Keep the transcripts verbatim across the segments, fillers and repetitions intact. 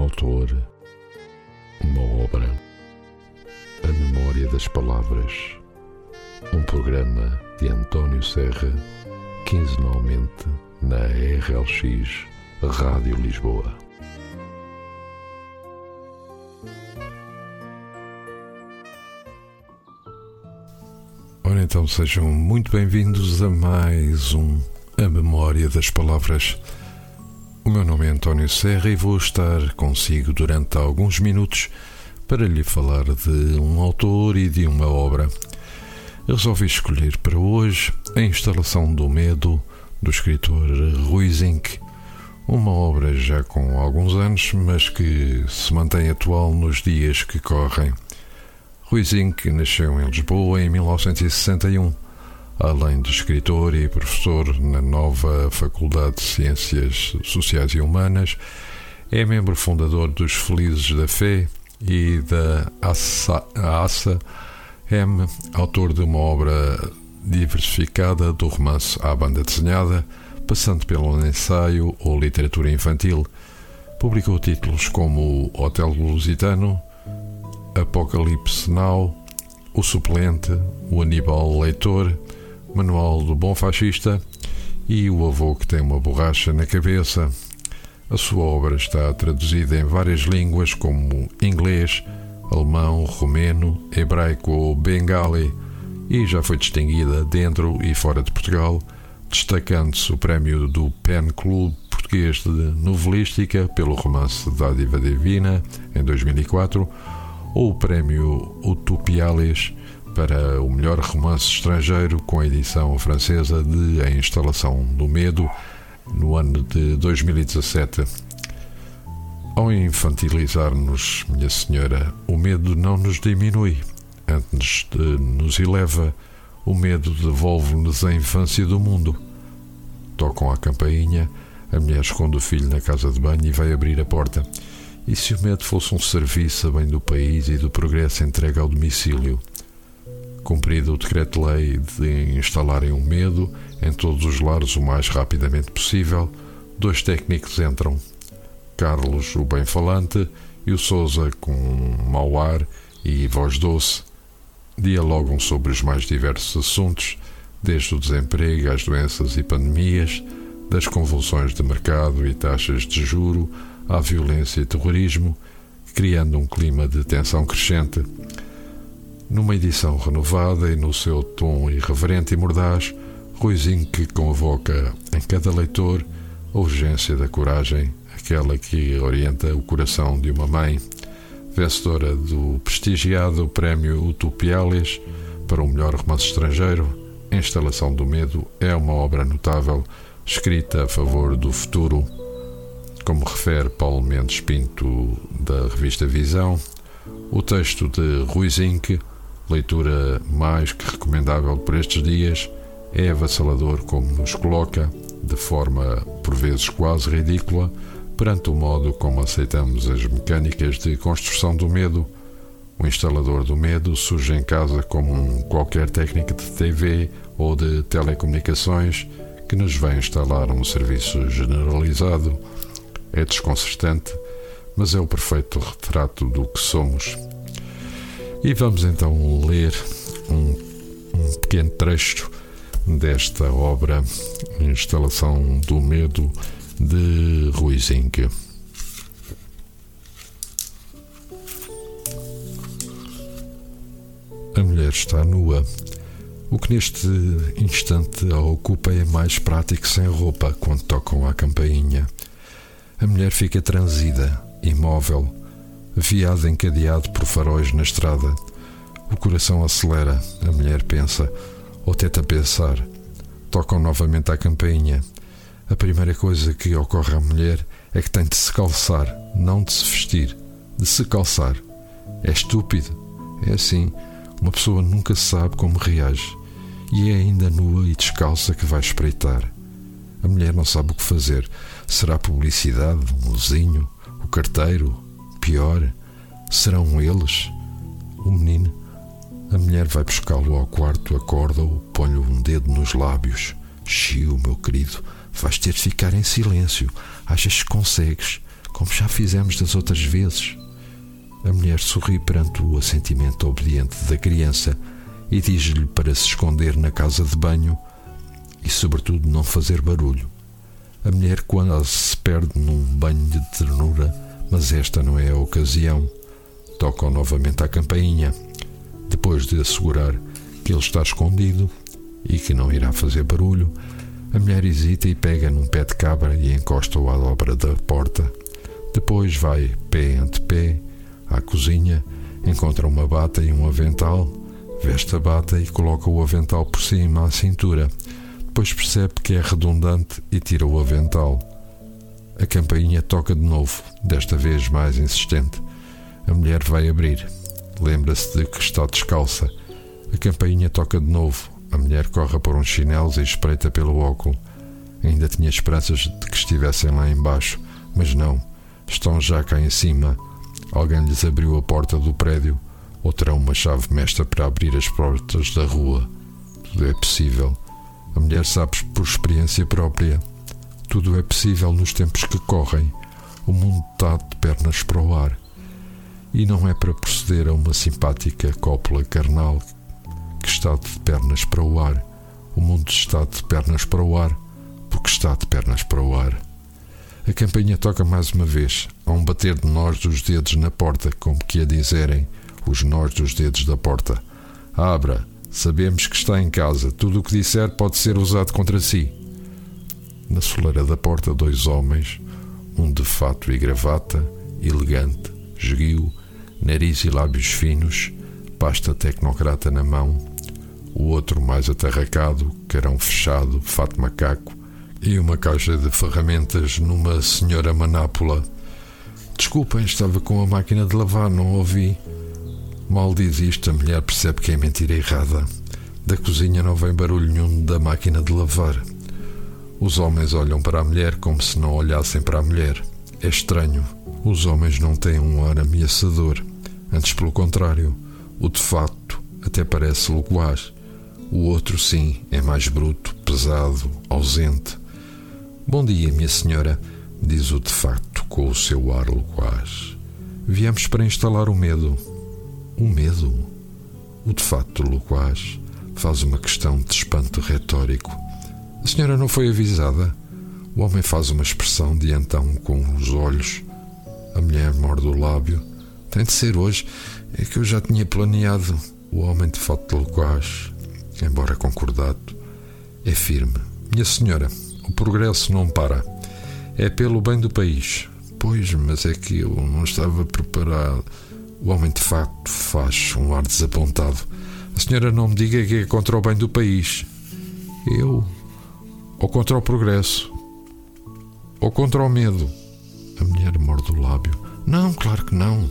autor, uma obra, a memória das palavras, um programa de António Serra, quinzenalmente na R L X Rádio Lisboa. Ora então, sejam muito bem-vindos a mais um A Memória das Palavras. O meu nome é António Serra e vou estar consigo durante alguns minutos para lhe falar de um autor e de uma obra. Eu resolvi escolher para hoje a Instalação do Medo, do escritor Rui Zinck, uma obra já com alguns anos, mas que se mantém atual nos dias que correm. Rui Zinck nasceu em Lisboa em mil novecentos e sessenta e um. Além de escritor e professor na nova Faculdade de Ciências Sociais e Humanas, é membro fundador dos Felizes da Fé e da ASSA M, autor de uma obra diversificada do romance à banda desenhada, passando pelo ensaio ou literatura infantil. Publicou títulos como Hotel Lusitano, Apocalipse Now, O Suplente, O Aníbal Leitor, Manual do Bom Fascista e O Avô que tem uma borracha na cabeça. A sua obra está traduzida em várias línguas como inglês, alemão, romeno, hebraico ou bengali e já foi distinguida dentro e fora de Portugal, destacando-se o prémio do Pen Club Português de Novelística pelo romance Dádiva Divina em dois mil e quatro ou o prémio Utopiales para o melhor romance estrangeiro com a edição francesa de A Instalação do Medo no ano de dois mil e dezassete. Ao infantilizar-nos, minha senhora, o medo não nos diminui, antes de nos eleva, o medo devolve-nos a infância do mundo. Tocam a campainha, a mulher esconde o filho na casa de banho e vai abrir a porta. E se o medo fosse um serviço a bem do país e do progresso entregue ao domicílio? Cumprido o decreto-lei de instalarem o medo em todos os lares o mais rapidamente possível, dois técnicos entram, Carlos, o bem-falante, e o Sousa, com um mau ar e voz doce, dialogam sobre os mais diversos assuntos, desde o desemprego às doenças e pandemias, das convulsões de mercado e taxas de juro à violência e terrorismo, criando um clima de tensão crescente. Numa edição renovada e no seu tom irreverente e mordaz, Rui Zinck convoca em cada leitor a urgência da coragem, aquela que orienta o coração de uma mãe. Vencedora do prestigiado prémio Utopiales para o melhor romance estrangeiro, A Instalação do Medo é uma obra notável, escrita a favor do futuro. Como refere Paulo Mendes Pinto, da revista Visão, o texto de Rui Zinck, leitura mais que recomendável por estes dias, é avassalador como nos coloca, de forma por vezes quase ridícula, perante o modo como aceitamos as mecânicas de construção do medo. O instalador do medo surge em casa como um qualquer técnico de T V ou de telecomunicações que nos vem instalar um serviço generalizado. É desconcertante, mas é o perfeito retrato do que somos. E vamos então ler um, um pequeno trecho desta obra, Instalação do Medo, de Rui Zinck. A mulher está nua. O que neste instante a ocupa é mais prático sem roupa quando tocam à campainha. A mulher fica transida, imóvel, viado encadeado por faróis na estrada. O coração acelera, a mulher pensa, ou tenta pensar. Tocam novamente à campainha. A primeira coisa que ocorre à mulher é que tem de se calçar, não de se vestir, de se calçar. É estúpido. É assim, uma pessoa nunca sabe como reage. E é ainda nua e descalça que vai espreitar. A mulher não sabe o que fazer. Será publicidade, um vizinho, o carteiro? Pior, serão eles? O menino? A mulher vai buscá-lo ao quarto, acorda-o, põe-lhe um dedo nos lábios. Chiu, meu querido, vais ter de ficar em silêncio. Achas que consegues? como já fizemos das outras vezes. A mulher sorri perante o assentimento obediente da criança e diz-lhe para se esconder na casa de banho e, sobretudo, não fazer barulho. A mulher quase se perde num banho de ternura, mas esta não é a ocasião. Tocam novamente à campainha, depois de assegurar que ele está escondido e que não irá fazer barulho. A mulher hesita e pega num pé de cabra e encosta-o à dobra da porta. Depois vai, pé ante pé, à cozinha, encontra uma bata e um avental, veste a bata e coloca o avental por cima à cintura. Depois percebe que é redundante e tira o avental. A campainha toca de novo, desta vez mais insistente. A mulher vai abrir. Lembra-se de que está descalça. A campainha toca de novo. A mulher corre por uns chinelos e espreita pelo óculo. Ainda tinha esperanças de que estivessem lá embaixo, mas não. Estão já cá em cima. Alguém lhes abriu a porta do prédio ou terão uma chave mestra para abrir as portas da rua. Tudo é possível. A mulher sabe por experiência própria. Tudo é possível nos tempos que correm. O mundo está de pernas para o ar. E não é para proceder a uma simpática cópula carnal que está de pernas para o ar. O mundo está de pernas para o ar porque está de pernas para o ar. A campainha toca mais uma vez. Há um bater de nós dos dedos na porta, como que a dizerem, os nós dos dedos da porta. Abra, sabemos que está em casa. Tudo o que disser pode ser usado contra si. Na soleira da porta, dois homens, um de fato e gravata, elegante, esguio, nariz e lábios finos, pasta tecnocrata na mão. O outro mais atarracado, carão fechado, fato macaco e uma caixa de ferramentas numa senhora manápula. Desculpem, estava com a máquina de lavar, não ouvi. Mal diz isto, a mulher percebe que é mentira errada. Da cozinha não vem barulho nenhum da máquina de lavar. Os homens olham para a mulher como se não olhassem para a mulher. É estranho. Os homens não têm um ar ameaçador. Antes, pelo contrário, o de facto até parece loquaz. O outro, sim, é mais bruto, pesado, ausente. Bom dia, minha senhora, diz o de facto com o seu ar loquaz. Viemos para instalar o medo. O medo? O de facto loquaz faz uma questão de espanto retórico. A senhora não foi avisada? O homem faz uma expressão de então com os olhos. A mulher morde o lábio. Tem de ser hoje, é que eu já tinha planeado. O homem de fato loquaz, embora concordado, é firme. Minha senhora, o progresso não para. É pelo bem do país. Pois, mas é que eu não estava preparado. O homem de facto faz um ar desapontado. A senhora não me diga que é contra o bem do país. Eu? Ou contra o progresso? Ou contra o medo? A mulher morde o lábio. Não, claro que não.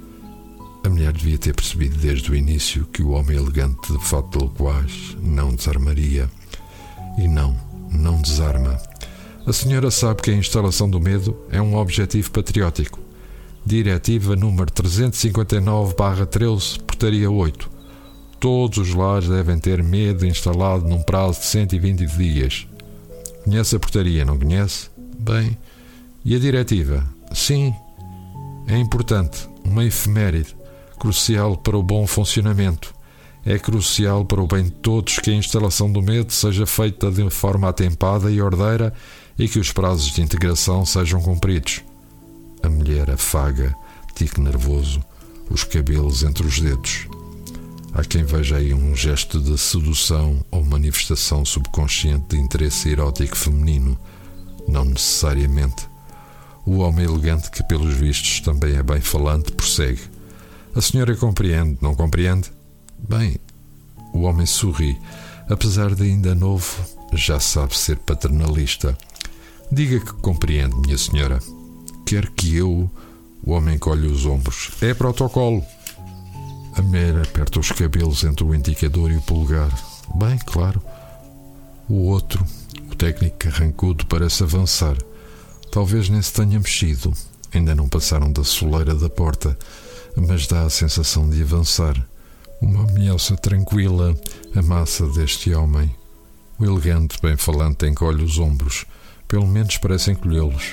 A mulher devia ter percebido desde o início que o homem elegante de fato loquaz não desarmaria. E não, não desarma. A senhora sabe que a instalação do medo é um objetivo patriótico. Diretiva número trezentos e cinquenta e nove barra treze, portaria oito. Todos os lares devem ter medo instalado num prazo de cento e vinte dias. Conhece a portaria, não conhece? Bem, e a diretiva? Sim, é importante, uma efeméride, crucial para o bom funcionamento. É crucial para o bem de todos que a instalação do medo seja feita de forma atempada e ordeira e que os prazos de integração sejam cumpridos. A mulher afaga, tique nervoso, os cabelos entre os dedos. Há quem veja aí um gesto de sedução ou manifestação subconsciente de interesse erótico feminino. Não necessariamente. O homem elegante, que pelos vistos também é bem falante, prossegue. A senhora compreende, não compreende? Bem, o homem sorri. Apesar de ainda novo, já sabe ser paternalista. Diga que compreende, minha senhora. Quer que eu... O homem encolhe os ombros. É protocolo. A mulher aperta os cabelos entre o indicador e o polegar. Bem, claro. O outro, o técnico carrancudo, parece avançar. Talvez nem se tenha mexido. Ainda não passaram da soleira da porta, mas dá a sensação de avançar. Uma ameaça tranquila amassa deste homem. O elegante, bem falante, encolhe os ombros. Pelo menos parece encolhê-los.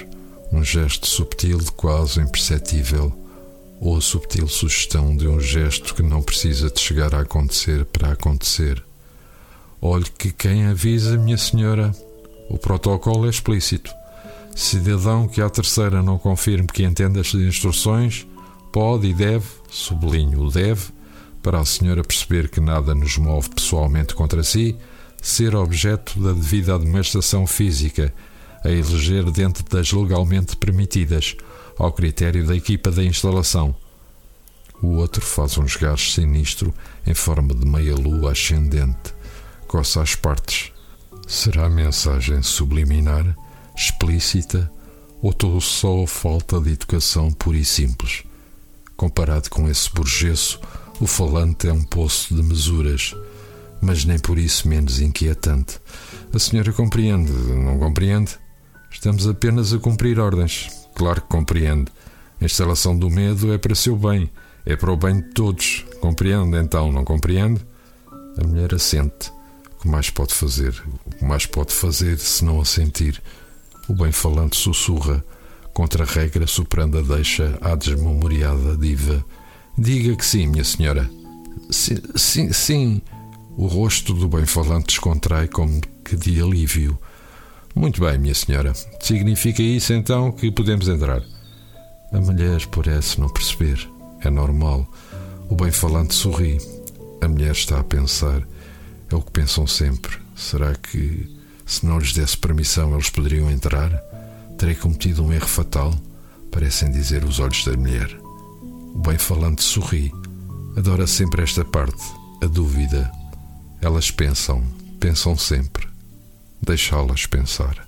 Um gesto subtil, quase imperceptível, ou a subtil sugestão de um gesto que não precisa de chegar a acontecer para acontecer. Olhe que quem avisa, minha senhora, o protocolo é explícito. Cidadão que à terceira não confirme que entende as instruções, pode e deve, sublinho o deve, para a senhora perceber que nada nos move pessoalmente contra si, ser objeto da devida admoestação física, a eleger dentro das legalmente permitidas, ao critério da equipa da instalação. O outro faz um esgarço sinistro em forma de meia-lua ascendente, coça as partes. Será a mensagem subliminar, explícita, ou todo só falta de educação pura e simples? Comparado com esse burgesso, o falante é um poço de mesuras, mas nem por isso menos inquietante. A senhora compreende, não compreende? Estamos apenas a cumprir ordens. Claro que compreende. A instalação do medo é para seu bem, é para o bem de todos. Compreende, então, não compreende? A mulher assente. O que mais pode fazer? O que mais pode fazer se não assentir? O bem-falante sussurra, contra a regra, superando a deixa à desmemoriada diva. Diga que sim, minha senhora. Sim, sim, sim. O rosto do bem-falante descontrai como que de alívio. Muito bem, minha senhora. Significa isso, então, que podemos entrar? A mulher parece não perceber. É normal. O bem-falante sorri. A mulher está a pensar. É o que pensam sempre. Será que, se não lhes desse permissão, eles poderiam entrar? Terei cometido um erro fatal? Parecem dizer os olhos da mulher. O bem-falante sorri. Adora sempre esta parte, a dúvida. Elas pensam, pensam sempre. Deixá-las pensar.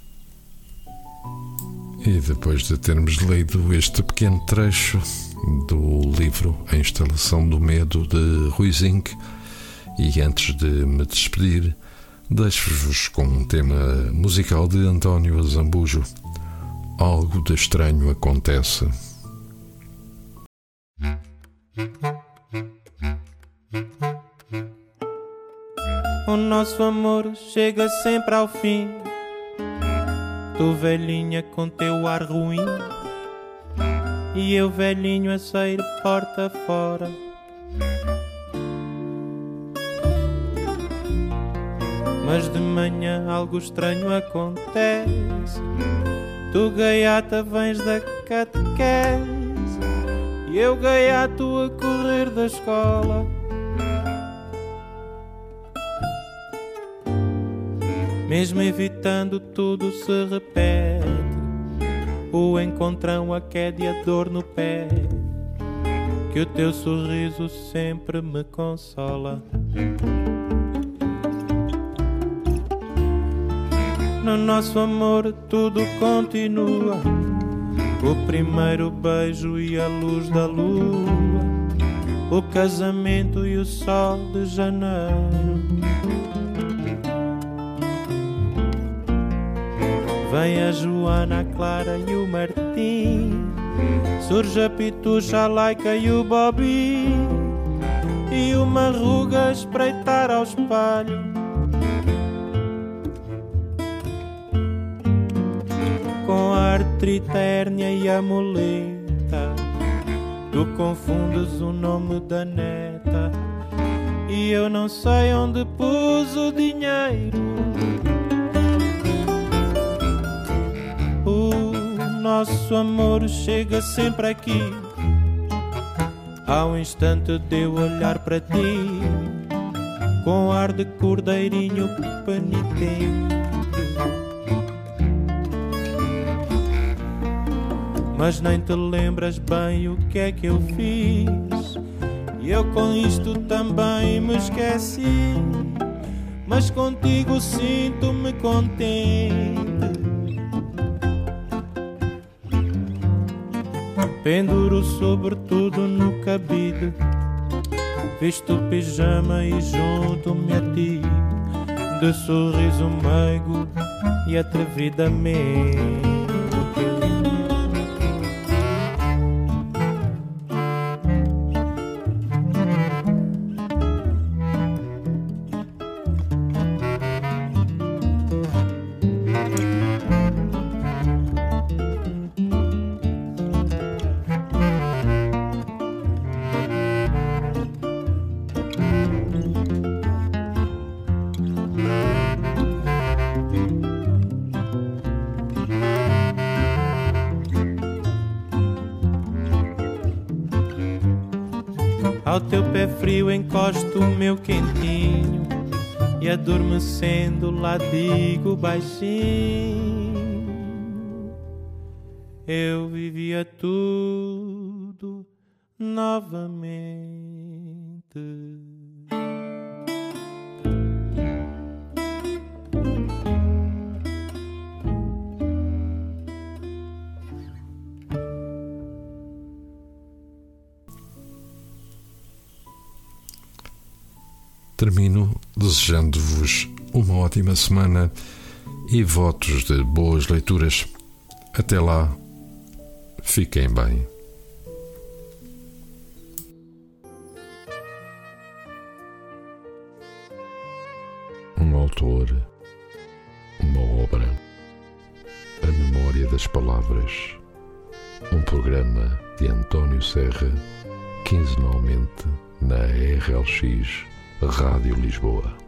E depois de termos lido este pequeno trecho do livro A Instalação do Medo, de Rui Zinck, e antes de me despedir, deixo-vos com um tema musical de António Zambujo. Algo de estranho acontece. O nosso amor chega sempre ao fim. Tu, velhinha, com teu ar ruim, e eu, velhinho, a sair porta fora. Mas de manhã algo estranho acontece. Tu, gaiata, vens da catequese, e eu, gaiato, a correr da escola. Mesmo evitando, tudo se repete. O encontrão, a queda e a dor no pé, que o teu sorriso sempre me consola. No nosso amor tudo continua, o primeiro beijo e a luz da lua, o casamento e o sol de janeiro. Vem a Joana, a Clara e o Martim, surge a Pitucha, a Laica e o Bobby, e uma ruga a espreitar ao espelho. Com a artrite, a hérnia e a muleta, tu confundes o nome da neta, e eu não sei onde pus o dinheiro. Nosso amor chega sempre aqui, ao instante de eu olhar para ti, com ar de cordeirinho penitente. Mas nem te lembras bem o que é que eu fiz, e eu com isto também me esqueci, mas contigo sinto-me contente. Penduro sobretudo no cabide, visto o pijama e junto-me a ti, de sorriso meigo e atrevidamente. ao teu pé frio encosto o meu quentinho e adormecendo lá digo baixinho: eu vivia tudo novamente. Termino desejando-vos uma ótima semana e votos de boas leituras. Até lá, fiquem bem. Um autor, uma obra, a memória das palavras. Um programa de António Serra, quinzenalmente na R L X Rádio Lisboa.